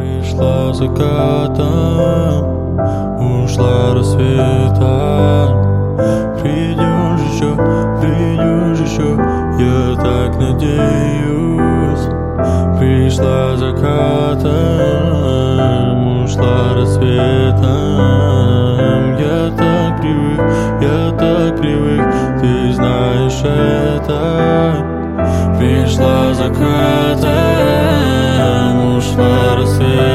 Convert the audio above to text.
Пришла закатом, ушла рассветом. Придешь еще, я так надеюсь. Пришла закатом, ушла рассветом. Я так привык, ты знаешь это. Пришла закатом, ушла рассветом.